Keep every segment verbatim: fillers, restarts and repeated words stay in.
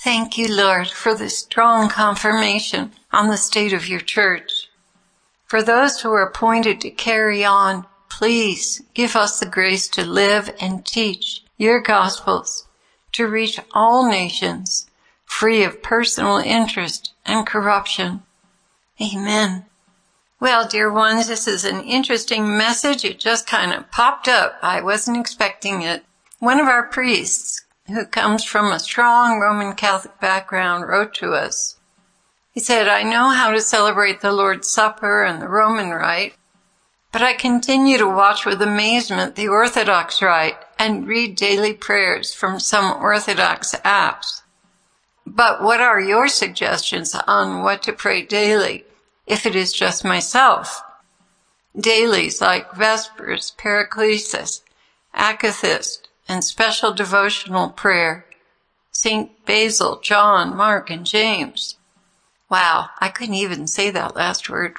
Thank you, Lord, for this strong confirmation on the state of your church. For those who are appointed to carry on, please give us the grace to live and teach your gospels, to reach all nations, free of personal interest and corruption. Amen. Well, dear ones, this is an interesting message. It just kind of popped up. I wasn't expecting it. One of our priests, who comes from a strong Roman Catholic background, wrote to us. He said, I know how to celebrate the Lord's Supper and the Roman Rite, but I continue to watch with amazement the Orthodox Rite and read daily prayers from some Orthodox apps. But what are your suggestions on what to pray daily, if it is just myself? Dailies like Vespers, Paraclesis, Akathist, and special devotional prayer, Saint Basil, John, Mark, and James. Wow, I couldn't even say that last word.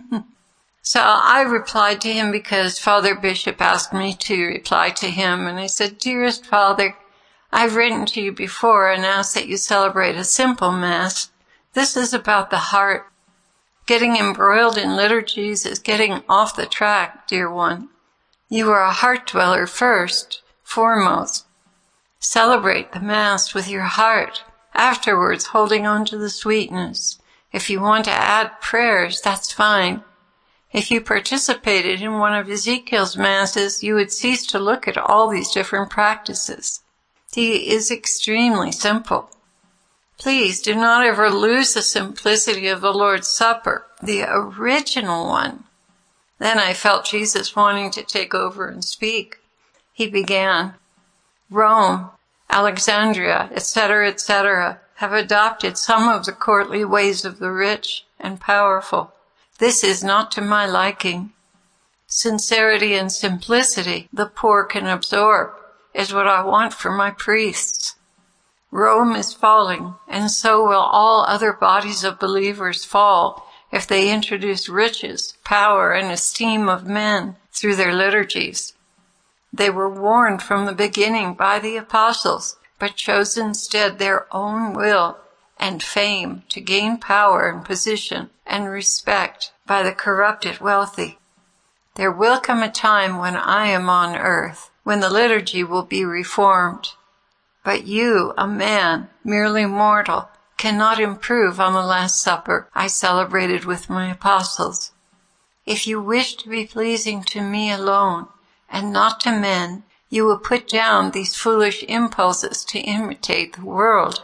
So I replied to him because Father Bishop asked me to reply to him, and I said, Dearest Father, I've written to you before and asked that you celebrate a simple Mass. This is about the heart. Getting embroiled in liturgies is getting off the track, dear one. You are a heart dweller first, foremost. Celebrate the Mass with your heart, afterwards holding on to the sweetness. If you want to add prayers, that's fine. If you participated in one of Ezekiel's Masses, you would cease to look at all these different practices. He is extremely simple. Please do not ever lose the simplicity of the Lord's Supper, the original one. Then I felt Jesus wanting to take over and speak. He began, Rome, Alexandria, et cetera, et cetera, have adopted some of the courtly ways of the rich and powerful. This is not to my liking. Sincerity and simplicity the poor can absorb is what I want for my priests. Rome is falling, and so will all other bodies of believers fall if they introduce riches, power, and esteem of men through their liturgies. They were warned from the beginning by the apostles, but chose instead their own will and fame to gain power and position and respect by the corrupted wealthy. There will come a time when I am on earth, when the liturgy will be reformed. But you, a man, merely mortal, cannot improve on the Last Supper I celebrated with my apostles. If you wish to be pleasing to me alone, and not to men, you will put down these foolish impulses to imitate the world.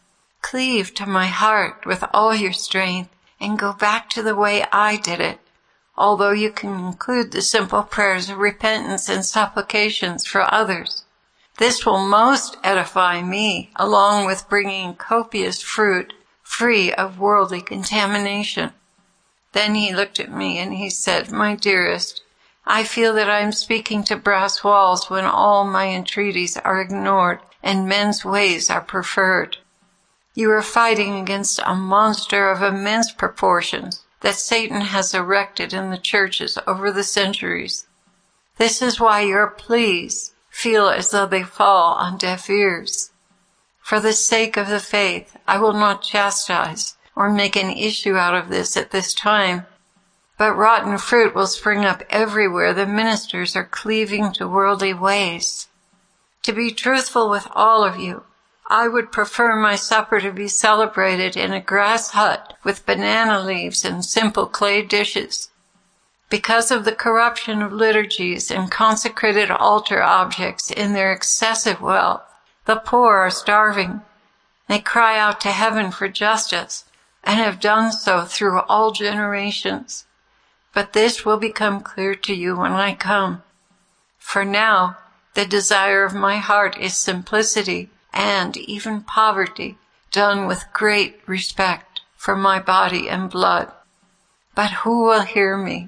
Cleave to my heart with all your strength and go back to the way I did it, although you can include the simple prayers of repentance and supplications for others. This will most edify me, along with bringing copious fruit, free of worldly contamination. Then he looked at me and he said, My dearest, I feel that I am speaking to brass walls when all my entreaties are ignored and men's ways are preferred. You are fighting against a monster of immense proportions that Satan has erected in the churches over the centuries. This is why your pleas feel as though they fall on deaf ears. For the sake of the faith, I will not chastise or make an issue out of this at this time, but rotten fruit will spring up everywhere the ministers are cleaving to worldly ways. To be truthful with all of you, I would prefer my supper to be celebrated in a grass hut with banana leaves and simple clay dishes. Because of the corruption of liturgies and consecrated altar objects in their excessive wealth, the poor are starving. They cry out to heaven for justice and have done so through all generations. But this will become clear to you when I come. For now, the desire of my heart is simplicity and even poverty, done with great respect for my body and blood. But who will hear me?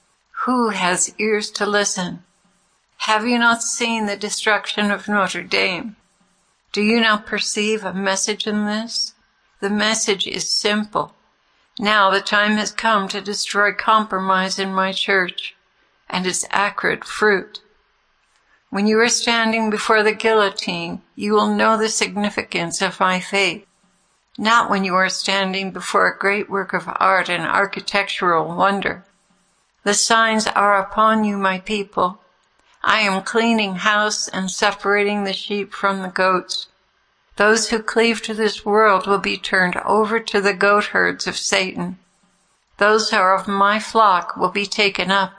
Who has ears to listen? Have you not seen the destruction of Notre Dame? Do you not perceive a message in this? The message is simple. Now the time has come to destroy compromise in my church and its acrid fruit. When you are standing before the guillotine, you will know the significance of my faith. not when you are standing before a great work of art and architectural wonder. The signs are upon you, my people. I am cleaning house and separating the sheep from the goats. Those who cleave to this world will be turned over to the goat herds of Satan. Those who are of my flock will be taken up.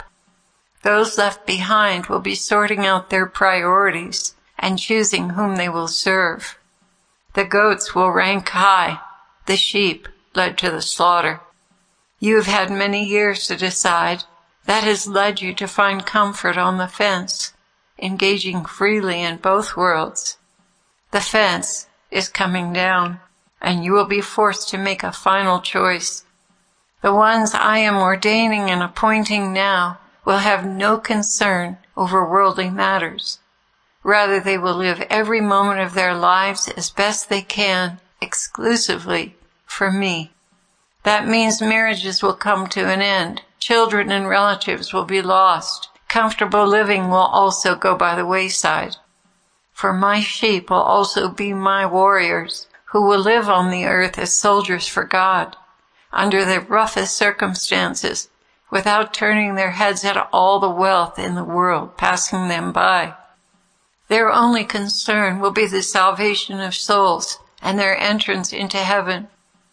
Those left behind will be sorting out their priorities and choosing whom they will serve. The goats will rank high, the sheep led to the slaughter. You have had many years to decide. That has led you to find comfort on the fence, engaging freely in both worlds. The fence is coming down, and you will be forced to make a final choice. The ones I am ordaining and appointing now will have no concern over worldly matters. Rather, they will live every moment of their lives as best they can, exclusively for me. That means marriages will come to an end. Children and relatives will be lost. Comfortable living will also go by the wayside. For my sheep will also be my warriors, who will live on the earth as soldiers for God, under the roughest circumstances, without turning their heads at all the wealth in the world passing them by. Their only concern will be the salvation of souls and their entrance into heaven.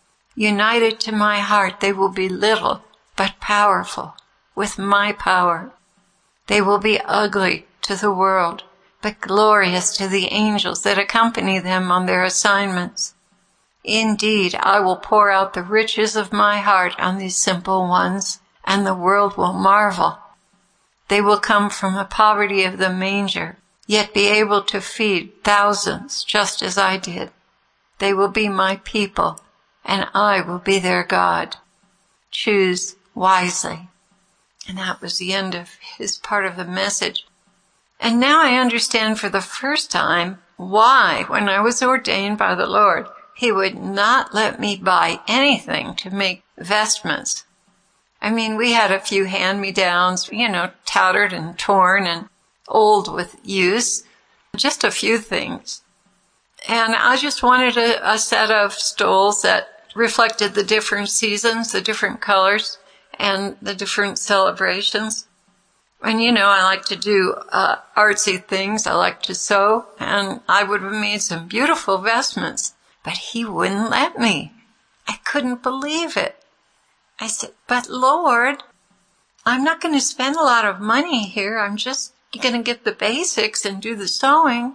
United to my heart, they will be little but powerful with my power. They will be ugly to the world, but glorious to the angels that accompany them on their assignments. Indeed, I will pour out the riches of my heart on these simple ones, and the world will marvel. They will come from the poverty of the manger, yet be able to feed thousands just as I did. They will be my people, and I will be their God. Choose wisely. And that was the end of his part of the message. And now I understand for the first time why, when I was ordained by the Lord, he would not let me buy anything to make vestments. I mean, we had a few hand-me-downs, you know, tattered and torn and old with use, just a few things. And I just wanted a, a set of stoles that reflected the different seasons, the different colors, and the different celebrations. And, you know, I like to do uh, artsy things. I like to sew, and I would have made some beautiful vestments, but he wouldn't let me. I couldn't believe it. I said, but Lord, I'm not going to spend a lot of money here. I'm just going to get the basics and do the sewing.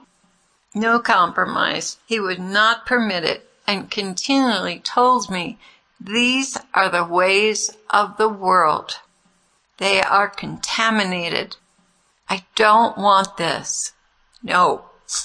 No compromise. He would not permit it, and continually told me, these are the ways of the world. They are contaminated. I don't want this. No.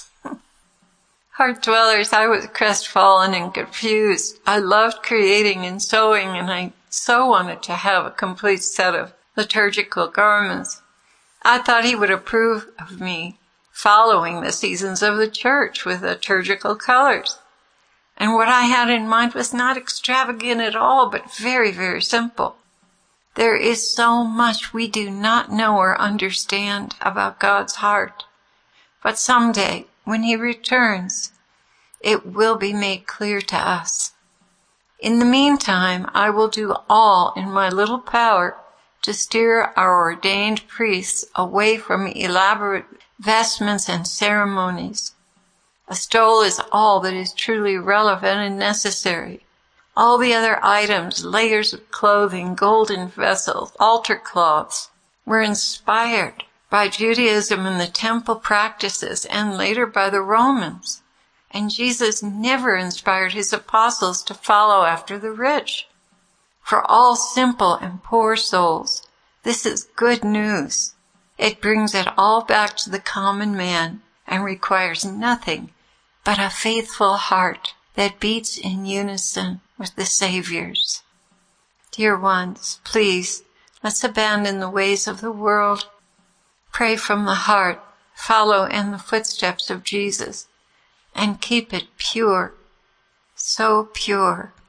Heart dwellers, I was crestfallen and confused. I loved creating and sewing, and I so wanted to have a complete set of liturgical garments. I thought he would approve of me following the seasons of the church with liturgical colors. And what I had in mind was not extravagant at all, but very, very simple. There is so much we do not know or understand about God's heart. But someday, when he returns, it will be made clear to us. In the meantime, I will do all in my little power to steer our ordained priests away from elaborate vestments and ceremonies. A stole is all that is truly relevant and necessary. All the other items, layers of clothing, golden vessels, altar cloths, were inspired by Judaism and the temple practices, and later by the Romans. And Jesus never inspired his apostles to follow after the rich. For all simple and poor souls, this is good news. It brings it all back to the common man and requires nothing but a faithful heart that beats in unison with the Savior's. Dear ones, please, let's abandon the ways of the world. Pray from the heart, follow in the footsteps of Jesus, and keep it pure, so pure.